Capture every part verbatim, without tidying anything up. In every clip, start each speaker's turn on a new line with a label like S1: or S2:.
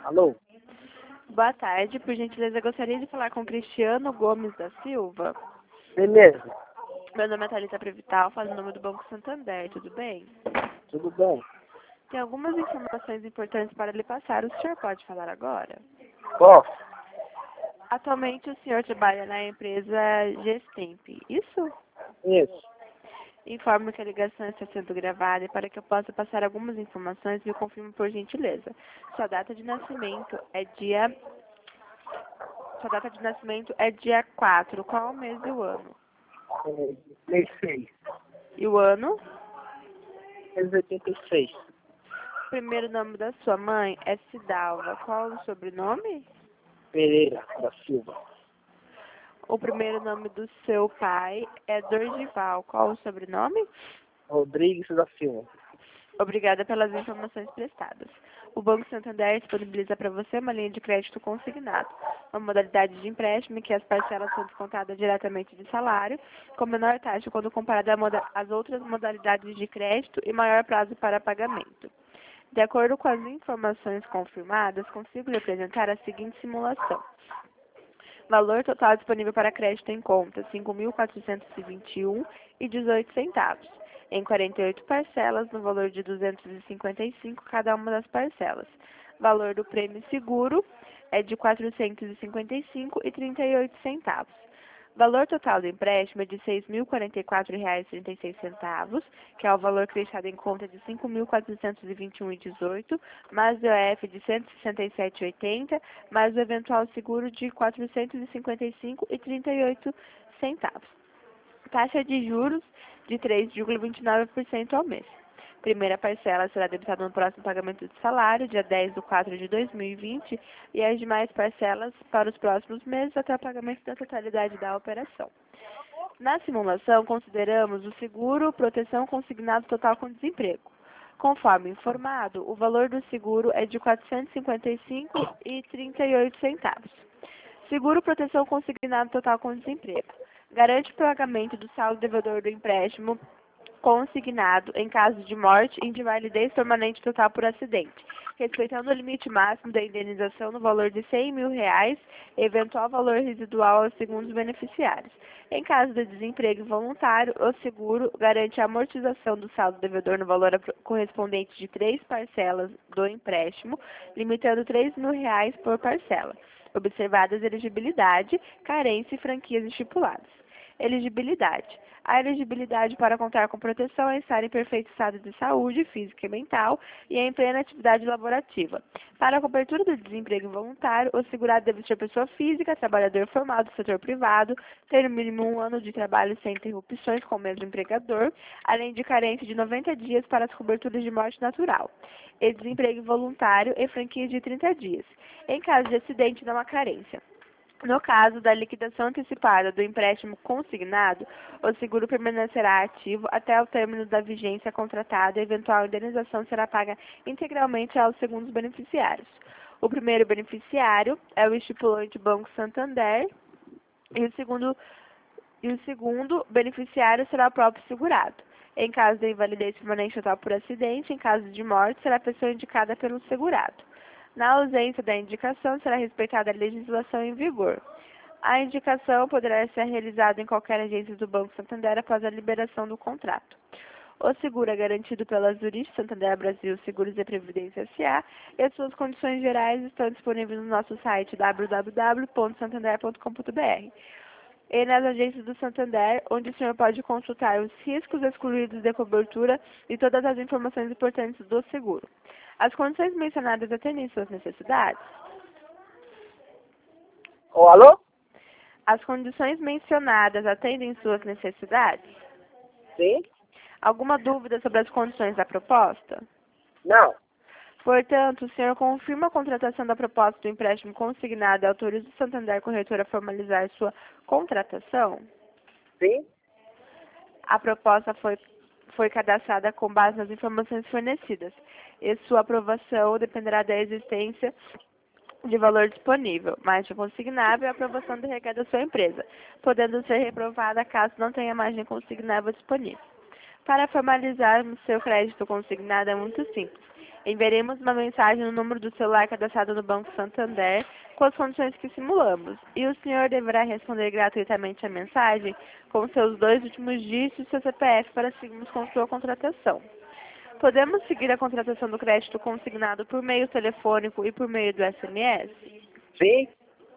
S1: Alô?
S2: Boa tarde, por gentileza, gostaria de falar com Cristiano Gomes da Silva.
S1: Beleza,
S2: Meu nome é Thalita Prevital, falo em nome do Banco Santander, tudo bem?
S1: tudo bem?
S2: Tem algumas informações importantes para lhe passar, o senhor pode falar agora?
S1: Posso?
S2: Atualmente o senhor trabalha na empresa Gestemp, isso?
S1: Isso.
S2: Informo que a ligação está sendo gravada e para que eu possa passar algumas informações, me confirme por gentileza. Sua data de nascimento é dia... Sua data de nascimento é dia quatro, qual o mês e o ano?
S1: oitenta e seis.
S2: E o ano?
S1: oitenta e seis.
S2: O primeiro nome da sua mãe é Cidalva. Qual o sobrenome?
S1: Pereira da Silva.
S2: O primeiro nome do seu pai é Dorgival. Qual o sobrenome?
S1: Rodrigues da Silva.
S2: Obrigada pelas informações prestadas. O Banco Santander disponibiliza para você uma linha de crédito consignado, uma modalidade de empréstimo em que as parcelas são descontadas diretamente de salário, com menor taxa quando comparada às outras modalidades de crédito e maior prazo para pagamento. De acordo com as informações confirmadas, consigo lhe apresentar a seguinte simulação. Valor total disponível para crédito em conta, cinco mil quatrocentos e vinte e um reais e dezoito centavos, em quarenta e oito parcelas, no valor de duzentos e cinquenta e cinco reais cada uma das parcelas. Valor do prêmio seguro é de quatrocentos e cinquenta e cinco reais e trinta e oito centavos. Valor total do empréstimo é de seis mil e quarenta e quatro reais e trinta e seis centavos, que é o valor deixado em conta de cinco mil quatrocentos e vinte e um reais e dezoito centavos, mais o E F de cento e sessenta e sete reais e oitenta centavos, mais o eventual seguro de quatrocentos e cinquenta e cinco reais e trinta e oito centavos. Taxa de juros de três vírgula vinte e nove por cento ao mês. Primeira parcela será debitada no próximo pagamento de salário, dia dez de quatro de dois mil e vinte, e as demais parcelas para os próximos meses até o pagamento da totalidade da operação. Na simulação, consideramos o seguro proteção consignado total com desemprego. Conforme informado, o valor do seguro é de quatrocentos e cinquenta e cinco reais e trinta e oito centavos. Seguro proteção consignado total com desemprego. Garante o pagamento do saldo devedor do empréstimo consignado em caso de morte e invalidez permanente total por acidente, respeitando o limite máximo da indenização no valor de cem mil reais, eventual valor residual aos segundos beneficiários. Em caso de desemprego involuntário, o seguro garante a amortização do saldo devedor no valor correspondente de três parcelas do empréstimo, limitando três mil reais por parcela, observadas elegibilidade, carência e franquias estipuladas. Elegibilidade. A elegibilidade para contar com proteção é estar em perfeito estado de saúde física e mental e em plena atividade laborativa. Para a cobertura do desemprego involuntário, o segurado deve ser pessoa física, trabalhador formal do setor privado, ter no mínimo um ano de trabalho sem interrupções com o mesmo empregador, além de carência de noventa dias para as coberturas de morte natural, e desemprego involuntário e franquia de trinta dias. Em caso de acidente, não há carência. No caso da liquidação antecipada do empréstimo consignado, o seguro permanecerá ativo até o término da vigência contratada e a eventual indenização será paga integralmente aos segundos beneficiários. O primeiro beneficiário é o estipulante Banco Santander e o segundo, e o segundo beneficiário será o próprio segurado. Em caso de invalidez permanente total por acidente, em caso de morte, será a pessoa indicada pelo segurado. Na ausência da indicação, será respeitada a legislação em vigor. A indicação poderá ser realizada em qualquer agência do Banco Santander após a liberação do contrato. O seguro é garantido pela Zurich Santander Brasil Seguros e Previdência S A e as suas condições gerais estão disponíveis no nosso site w w w ponto santander ponto com ponto b r e nas agências do Santander, onde o senhor pode consultar os riscos excluídos de cobertura e todas as informações importantes do seguro. As condições mencionadas atendem suas necessidades?
S1: Ô, alô?
S2: As condições mencionadas atendem suas necessidades?
S1: Sim?
S2: Alguma dúvida sobre as condições da proposta?
S1: Não.
S2: Portanto, o senhor confirma a contratação da proposta do empréstimo consignado e autoriza o Santander Corretora a formalizar sua contratação?
S1: Sim?
S2: A proposta foi, foi cadastrada com base nas informações fornecidas e sua aprovação dependerá da existência de valor disponível, margem consignável e aprovação do requer da sua empresa, podendo ser reprovada caso não tenha margem consignável disponível. Para formalizarmos seu crédito consignado é muito simples. Enviaremos uma mensagem no número do celular cadastrado no Banco Santander com as condições que simulamos. E o senhor deverá responder gratuitamente a mensagem com seus dois últimos dígitos e seu C P F para seguirmos com sua contratação. Podemos seguir a contratação do crédito consignado por meio telefônico e por meio do S M S?
S1: Sim?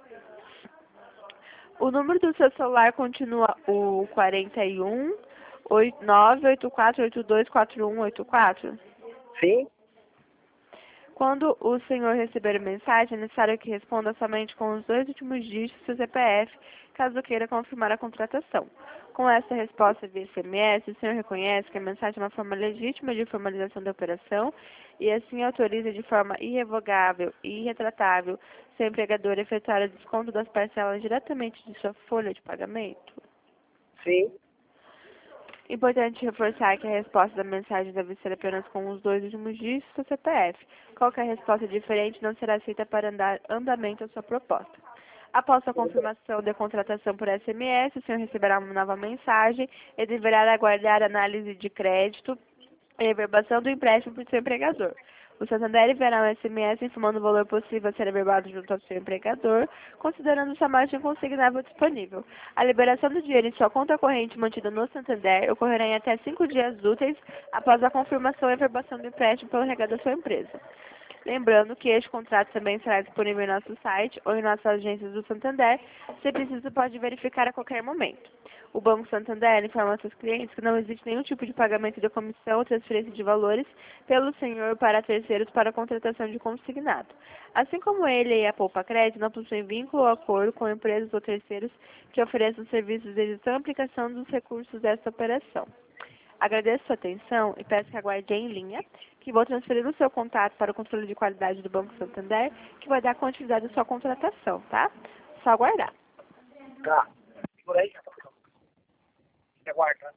S2: O número do seu celular continua o quarenta e um, nove oito quatro oito dois quatro um oito quatro?
S1: Sim?
S2: Quando o senhor receber a mensagem, é necessário que responda somente com os dois últimos dígitos do seu C P F, caso queira confirmar a contratação. Com essa resposta via S M S, o senhor reconhece que a mensagem é uma forma legítima de formalização da operação e assim autoriza de forma irrevogável e irretratável seu empregador a efetuar o desconto das parcelas diretamente de sua folha de pagamento?
S1: Sim?
S2: Importante reforçar que a resposta da mensagem deve ser apenas com os dois últimos dígitos do C P F. Qualquer resposta diferente não será aceita para andar andamento à sua proposta. Após a confirmação da contratação por S M S, o senhor receberá uma nova mensagem e deverá aguardar análise de crédito e reverbação do empréstimo por seu empregador. O Santander enviará um S M S informando o valor possível a ser averbado junto ao seu empregador, considerando sua margem consignável disponível. A liberação do dinheiro em sua conta corrente mantida no Santander ocorrerá em até cinco dias úteis após a confirmação e averbação do empréstimo pelo regado da sua empresa. Lembrando que este contrato também será disponível em nosso site ou em nossas agências do Santander. Se preciso, pode verificar a qualquer momento. O Banco Santander informa aos seus clientes que não existe nenhum tipo de pagamento de comissão ou transferência de valores pelo senhor para terceiros para a contratação de consignado. Assim como ele e a Poupa Crédito não possuem vínculo ou acordo com empresas ou terceiros que ofereçam serviços de gestão e aplicação dos recursos desta operação. Agradeço sua atenção e peço que aguarde em linha, que vou transferir o seu contato para o controle de qualidade do Banco Santander, que vai dar continuidade à sua contratação, tá? Só aguardar.
S1: Tá. Segura aí. Você aguarda.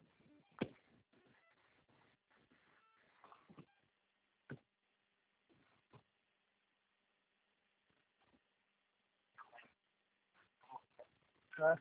S1: Tá.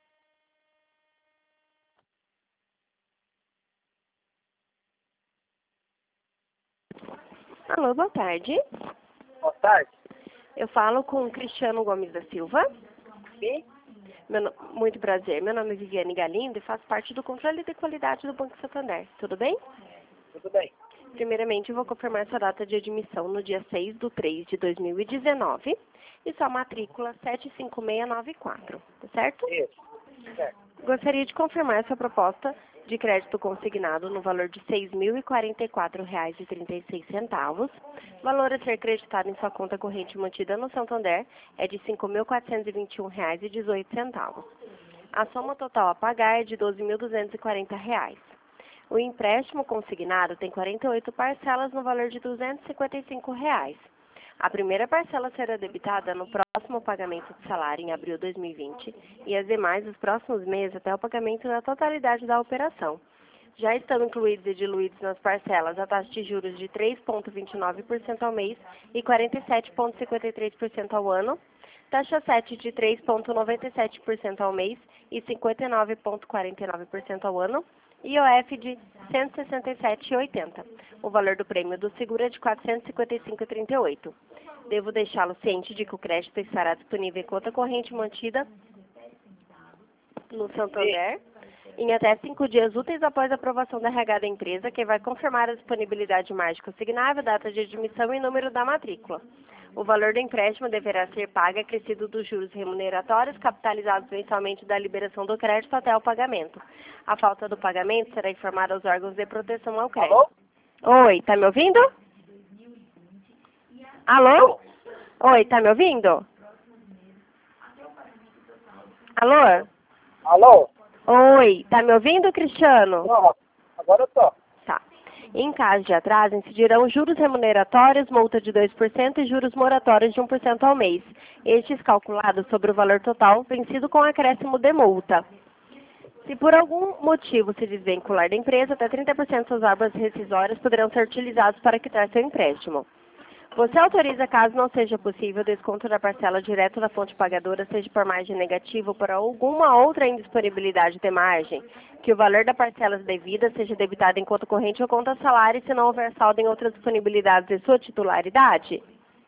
S3: Alô, boa tarde.
S1: Boa tarde.
S3: Eu falo com o Cristiano Gomes da Silva.
S1: Sim?
S3: Meu no- Muito prazer. Meu nome é Viviane Galindo e faço parte do controle de qualidade do Banco Santander. Tudo bem?
S1: Tudo bem.
S3: Primeiramente, eu vou confirmar sua data de admissão no dia seis de três de dois mil e dezenove e sua matrícula sete cinco seis nove quatro, tá certo?
S1: Isso. Certo.
S3: Gostaria de confirmar sua proposta de crédito consignado no valor de seis mil e quarenta e quatro reais e trinta e seis centavos. Valor a ser creditado em sua conta corrente mantida no Santander é de cinco mil quatrocentos e vinte e um reais e dezoito centavos. A soma total a pagar é de doze mil duzentos e quarenta reais. O empréstimo consignado tem quarenta e oito parcelas no valor de duzentos e cinquenta e cinco reais. A primeira parcela será debitada no próximo pagamento de salário em abril de dois mil e vinte e as demais nos próximos meses até o pagamento da totalidade da operação. Já estão incluídos e diluídos nas parcelas a taxa de juros de três vírgula vinte e nove por cento ao mês e quarenta e sete vírgula cinquenta e três por cento ao ano, taxa sete de três vírgula noventa e sete por cento ao mês e cinquenta e nove vírgula quarenta e nove por cento ao ano, e I O F de cento e sessenta e sete vírgula oitenta. O valor do prêmio do seguro é de quatrocentos e cinquenta e cinco vírgula trinta e oito. Devo deixá-lo ciente de que o crédito estará disponível em conta corrente mantida no Santander em até cinco dias úteis após a aprovação da R H da empresa, que vai confirmar a disponibilidade de margem consignável, data de admissão e número da matrícula. O valor do empréstimo deverá ser pago acrescido dos juros remuneratórios capitalizados mensalmente da liberação do crédito até o pagamento. A falta do pagamento será informada aos órgãos de proteção ao crédito.
S1: Alô?
S3: Oi, tá me ouvindo? Alô? Oi, tá me ouvindo? Alô?
S1: Alô?
S3: Oi, tá me ouvindo, Cristiano?
S1: Não, agora eu tô.
S3: Tá. Em caso de atraso, incidirão juros remuneratórios, multa de dois por cento e juros moratórios de um por cento ao mês. Estes calculados sobre o valor total vencido com acréscimo de multa. Se por algum motivo se desvincular da empresa, até trinta por cento das verbas rescisórias poderão ser utilizados para quitar seu empréstimo. Você autoriza, caso não seja possível, o desconto da parcela direto da fonte pagadora, seja por margem negativa ou por alguma outra indisponibilidade de margem, que o valor da parcela devida seja debitado em conta corrente ou conta salário, se não houver saldo em outras disponibilidades de sua titularidade?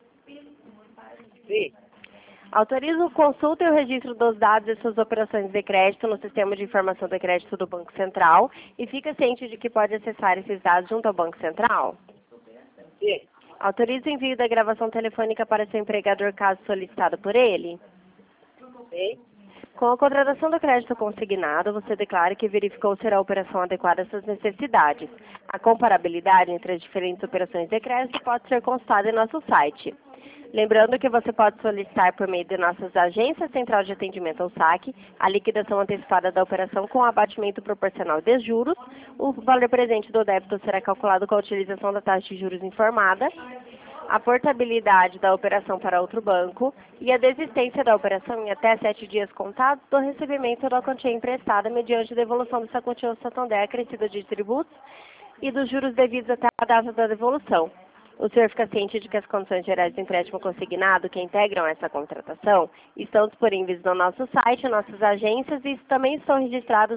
S1: Sim.
S3: Autoriza o consulta e o registro dos dados de suas operações de crédito no Sistema de Informação de Crédito do Banco Central e fica ciente de que pode acessar esses dados junto ao Banco Central?
S1: Sim.
S3: Autoriza o envio da gravação telefônica para seu empregador, caso solicitado por ele?
S1: Sim.
S3: Com a contratação do crédito consignado, você declara que verificou ser a operação adequada às suas necessidades. A comparabilidade entre as diferentes operações de crédito pode ser consultada em nosso site. Lembrando que você pode solicitar por meio de nossas agências Central de Atendimento ao Saque a liquidação antecipada da operação com abatimento proporcional de juros. O valor presente do débito será calculado com a utilização da taxa de juros informada, a portabilidade da operação para outro banco e a desistência da operação em até sete dias contados do recebimento da quantia emprestada mediante devolução dessa quantia ao Santander acrescida de tributos e dos juros devidos até a data da devolução. O senhor fica ciente de que as condições gerais do empréstimo consignado que integram essa contratação estão disponíveis no nosso site, nossas agências e também estão registrados